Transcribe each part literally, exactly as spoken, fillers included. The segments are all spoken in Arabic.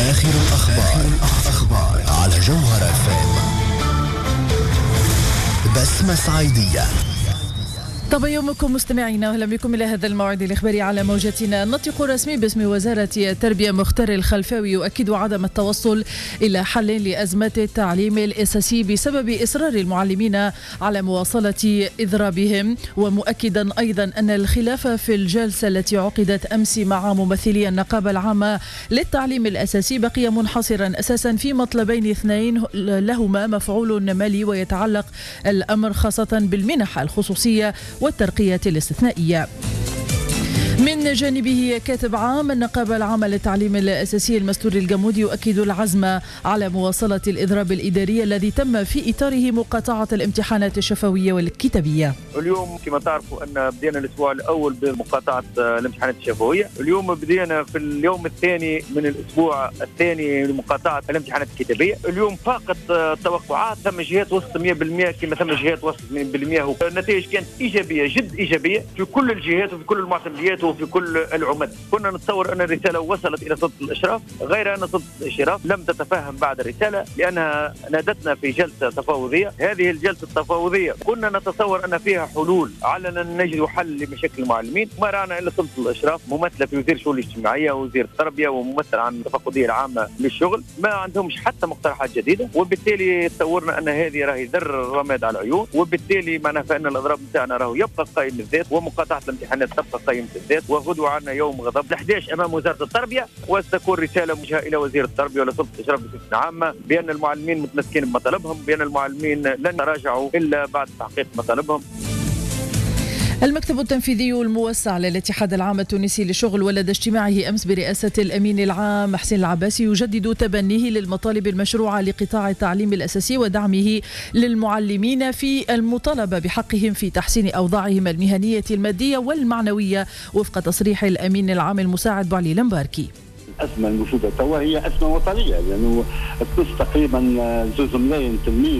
آخر الأخبار, أخبار على جوهر اف ام. بسمة صعيدية. طب يومكم مستمعينا، واهلا بكم الى هذا الموعد الاخباري على موجتنا. الناطق الرسمي باسم وزاره التربيه مختار الخلفاوي يؤكد عدم التوصل الى حل لازمه التعليم الاساسي بسبب اصرار المعلمين على مواصله اضرابهم، ومؤكدا ايضا ان الخلاف في الجلسه التي عقدت امس مع ممثلي النقابه العامه للتعليم الاساسي بقي منحصرا اساسا في مطلبين اثنين لهما مفعول مالي، ويتعلق الامر خاصه بالمنح الخصوصيه والترقية الاستثنائية. من جانبه كاتب عام النقابة العامة للتعليم الأساسي المستور الجمود يؤكد العزم على مواصلة الإضراب الإداري الذي تم في إطاره مقاطعة الامتحانات الشفوية والكتابية. اليوم كما تعرفوا أن بدينا الأسبوع الأول بمقاطعة الامتحانات الشفوية، اليوم بدينا في اليوم الثاني من الأسبوع الثاني لمقاطعة الامتحانات الكتابية. اليوم فاقت التوقعات، ثم جهات وصلت مئة بالمئة كما ثم جهات وصلت مئة بالمئة. النتائج كانت إيجابية، جد إيجابية في كل الجهات وفي كل المعتمديات وفي كل العمد. كنا نتصور أن الرسالة وصلت إلى سلطة الإشراف، غير أن سلطة الإشراف لم تتفهم بعد الرسالة لأنها نادتنا في جلسة تفاوضية. هذه الجلسة التفاوضية كنا نتصور أن فيها حلول، علنا نجد حل لمشاكل المعلمين. ما رأنا إلا سلطة الإشراف ممثلة في وزير الشؤون الاجتماعية ووزير التربية وممثل عن التفقدية العامة للشغل، ما عندهمش حتى مقترحات جديدة، وبالتالي تصورنا أن هذه راهي در الرماد على العيون، وبالتالي معناها فإن الإضراب نتاعنا راهو يبقى قائم بالذات، ومقاطعة الامتحانات تبقى قائمة بالذات. وغدوة عنا يوم غضب الأحد عشر أمام وزارة التربية، وستكون رسالة موجهة إلى وزير التربية ولسلطة الإشراف بصفة عامة بأن المعلمين متمسكين بمطالبهم، بأن المعلمين لن يراجعوا إلا بعد تحقيق مطالبهم. المكتب التنفيذي الموسع للاتحاد العام التونسي للشغل ولدى اجتماعه أمس برئاسة الأمين العام حسين العباسي يجدد تبنيه للمطالب المشروعة لقطاع التعليم الأساسي ودعمه للمعلمين في المطالبة بحقهم في تحسين أوضاعهم المهنية المادية والمعنوية وفق تصريح الأمين العام المساعد بوعلي لمباركي. الأزمة الموجودة توا هي أزمة وطنية، لأنه يعني تقص تقريبا زوز ملايين تلميذ،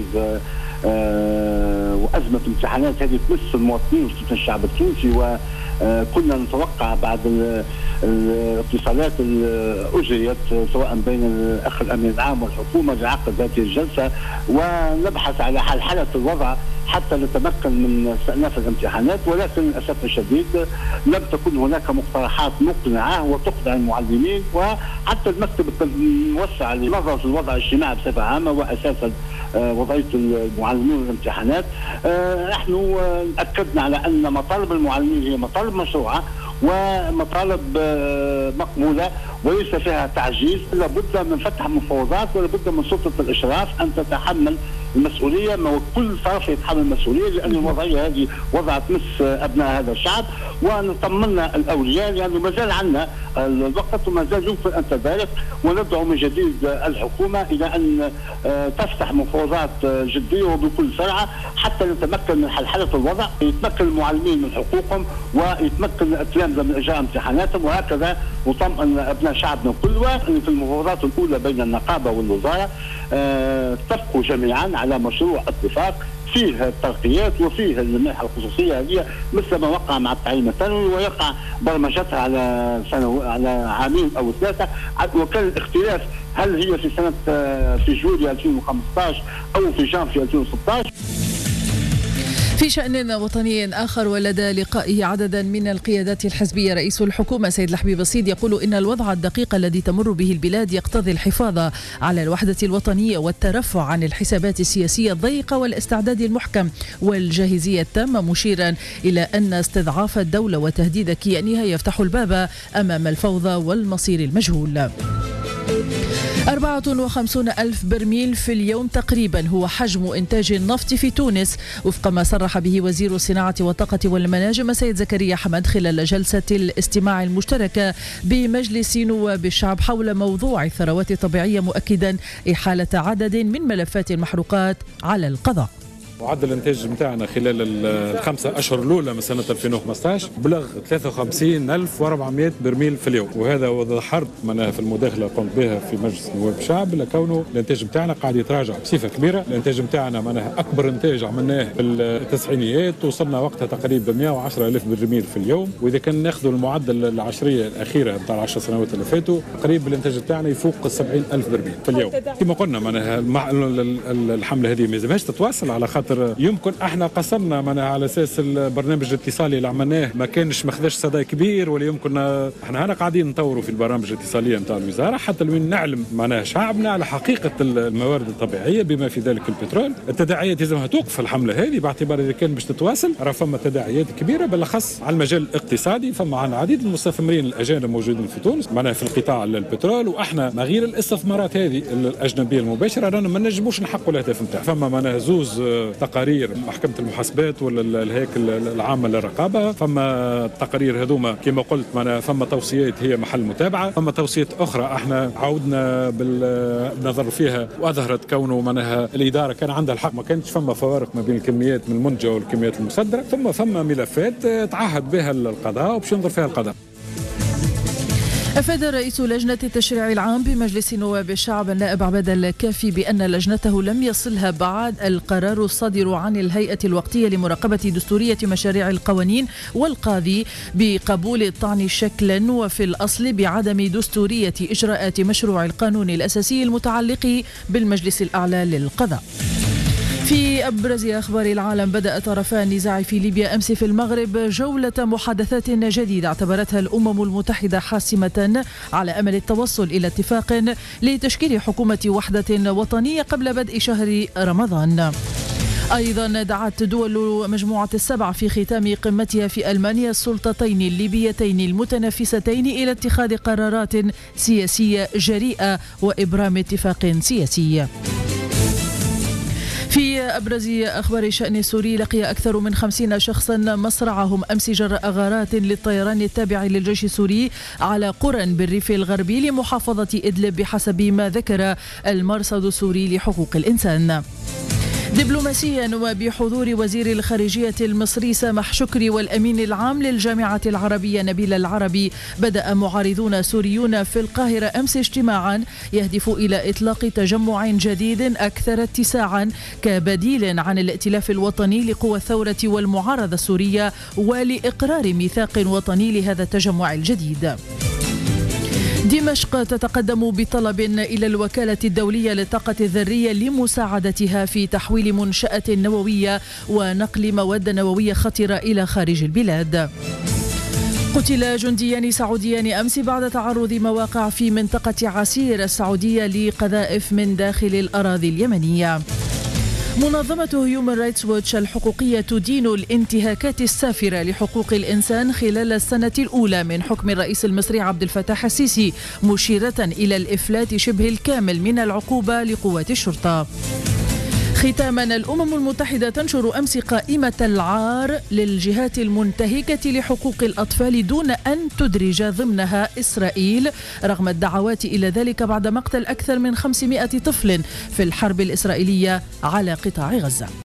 أه وأزمة امتحانات هذه تمس المواطنين وتمس الشعب التونسي. وكنا نتوقع بعد الاتصالات اللي أجريت سواء بين الأخ الأمين العام والحكومة لعقد هذه الجلسة ونبحث على حلحلة الوضع حتى نتمكن من استئناف الامتحانات، ولكن للأسف الشديد لم تكن هناك مقترحات مقنعة وتقنع المعلمين وحتى المكتب الموسع لنظرة الوضع الاجتماعي بصفة عامة وأساسا وضعية المعلمين والامتحانات. نحن أكدنا على أن مطالب المعلمين هي مطالب مشروعة ومطالب مقبولة وليس فيها تعجيز. لابد من فتح مفاوضات ولابد من سلطة الإشراف أن تتحمل المسؤولية، ما كل طرف يتحمل المسؤولية، لأن الوضعية هذه وضع تمس أبناء هذا الشعب. ونطمنا الأولياء لأنه يعني ما زال عندنا الوقت وما زال يمكن أن تبارك، وندعو من جديد الحكومة إلى أن تفتح مفاوضات جدية وبكل سرعة حتى نتمكن من حلحلة الوضع، يتمكن المعلمين من حقوقهم ويتمكن التلامذة من إجراء امتحاناتهم، وهكذا نطمئن أبناء شعبنا كلها. في المفاوضات الأولى بين النقابة والوزارة اتفقوا جميعا على مشروع اتفاق فيه الترقيات وفيه المنحة الخصوصية هذه مثل ما وقع مع التعليم الثانوي، ويقع برمجتها على سنة على عامين أو ثلاثة. وكان الاختلاف هل هي في سنة في جوليو ألفين وخمسة عشر أو في جانفي ألفين وستة عشر. في شأن وطني آخر، ولدى لقائه عددا من القيادات الحزبية رئيس الحكومة سيد الحبيب الصيد يقول إن الوضع الدقيق الذي تمر به البلاد يقتضي الحفاظ على الوحدة الوطنية والترفع عن الحسابات السياسية الضيقة والاستعداد المحكم والجاهزية التامة، مشيرا إلى أن استضعاف الدولة وتهديد كيانها يفتح الباب أمام الفوضى والمصير المجهول. أربعة وخمسين ألف برميل في اليوم تقريبا هو حجم إنتاج النفط في تونس وفق ما صرح به وزير الصناعة والطاقة والمناجم سيد زكريا حمد خلال جلسة الاستماع المشتركة بمجلس نواب الشعب حول موضوع الثروات الطبيعية، مؤكدا إحالة عدد من ملفات المحروقات على القضاء. معدل الانتاج نتاعنا خلال الخمسة اشهر الاولى من سنه ألفين وخمسطاش بلغ ثلاثة وخمسين ألف وأربعمائة برميل في اليوم، وهذا وضحرت معناها في المداخله قمت بها في مجلس نواب الشعب لكونه الانتاج نتاعنا قاعد يتراجع بصفه كبيره. الانتاج نتاعنا معناها اكبر انتاج عملناه في التسعينيات، وصلنا وقتها تقريبا مائة وعشرة ألف برميل في اليوم، واذا كان ناخذوا المعدل العشريه الاخيره نتاع العشر سنوات اللي فاتوا تقريبا الانتاج نتاعنا يفوق سبعين ألف برميل في اليوم. كما قلنا معناها الحمله هذه ما لازمهاش تتواصل، على خاطر يمكن احنا قصرنا معناها على اساس البرنامج الاتصالي اللي عملناه ما كانش ما خذاش صدى كبير، ولا يمكن احنا هنا قاعدين نطوروا في البرامج الاتصاليه نتاع الوزاره حتى لوين نعلم معناها شعبنا على حقيقه الموارد الطبيعيه بما في ذلك البترول. التداعيات لازمها توقف الحمله هذه باعتبار اذا كان باش تتواصل راه فما تداعيات كبيره بالاخص على المجال الاقتصادي. فما عندنا عديد من المستثمرين الاجانب موجودين في تونس معناها في القطاع البترول، واحنا ما غير الاستثمارات هذه الاجنبيه المباشره رانا ما نجموش نحققوا الاهداف نتاعها. فما معناها زوز تقارير محكمه المحاسبات ولا الهيكل العامه للرقابه، فما التقارير هذوما كما قلت معناها فما توصيات هي محل متابعه، فما توصيات اخرى احنا عودنا بالنظر فيها واظهرت كونه معناها الاداره كان عندها الحق، ما كانش فما فوارق ما بين الكميات من المنتجه والكميات المصدره، ثم فما ملفات تعهد بها القضاء وباش ينظر فيها القضاء. أفاد رئيس لجنة التشريع العام بمجلس نواب الشعب النائب عباد الكافي بأن لجنته لم يصلها بعد القرار الصادر عن الهيئة الوقتية لمراقبة دستورية مشاريع القوانين والقاضي بقبول الطعن شكلا وفي الأصل بعدم دستورية إجراءات مشروع القانون الأساسي المتعلق بالمجلس الأعلى للقضاء. في أبرز أخبار العالم، بدأ طرفا النزاع في ليبيا أمس في المغرب جولة محادثات جديدة اعتبرتها الأمم المتحدة حاسمة على أمل التوصل إلى اتفاق لتشكيل حكومة وحدة وطنية قبل بدء شهر رمضان. أيضا دعت دول مجموعة السبع في ختام قمتها في ألمانيا السلطتين الليبيتين المتنافستين إلى اتخاذ قرارات سياسية جريئة وإبرام اتفاق سياسي. في أبرز أخبار الشأن السوري، لقي أكثر من خمسين شخصا مصرعهم أمس جراء غارات للطيران التابع للجيش السوري على قرى بالريف الغربي لمحافظة إدلب بحسب ما ذكر المرصد السوري لحقوق الإنسان. دبلوماسيا، وبحضور وزير الخارجية المصري سامح شكري والأمين العام للجامعة العربية نبيل العربي، بدأ معارضون سوريون في القاهرة أمس اجتماعا يهدف إلى إطلاق تجمع جديد أكثر اتساعا كبديل عن الائتلاف الوطني لقوى الثورة والمعارضة السورية ولإقرار ميثاق وطني لهذا التجمع الجديد. دمشق تتقدم بطلب إلى الوكالة الدولية للطاقة الذرية لمساعدتها في تحويل منشأة نووية ونقل مواد نووية خطرة إلى خارج البلاد. قتل جنديان سعوديان أمس بعد تعرض مواقع في منطقة عسير السعودية لقذائف من داخل الأراضي اليمنية. منظمة هيومن رايتس ووتش الحقوقية تدين الانتهاكات السافرة لحقوق الإنسان خلال السنة الأولى من حكم الرئيس المصري عبد الفتاح السيسي، مشيرة إلى الإفلات شبه الكامل من العقوبة لقوات الشرطة. ختاما، الأمم المتحدة تنشر أمس قائمة العار للجهات المنتهكة لحقوق الأطفال دون أن تدرج ضمنها إسرائيل رغم الدعوات إلى ذلك بعد مقتل أكثر من خمسمائة طفل في الحرب الإسرائيلية على قطاع غزة.